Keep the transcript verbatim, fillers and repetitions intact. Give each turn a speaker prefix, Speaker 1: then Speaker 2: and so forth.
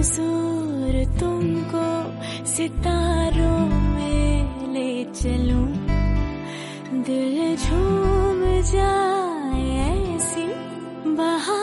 Speaker 1: हुजूर तुमको सितारों में ले चलूं, दिल झूम जाए ऐसी बहार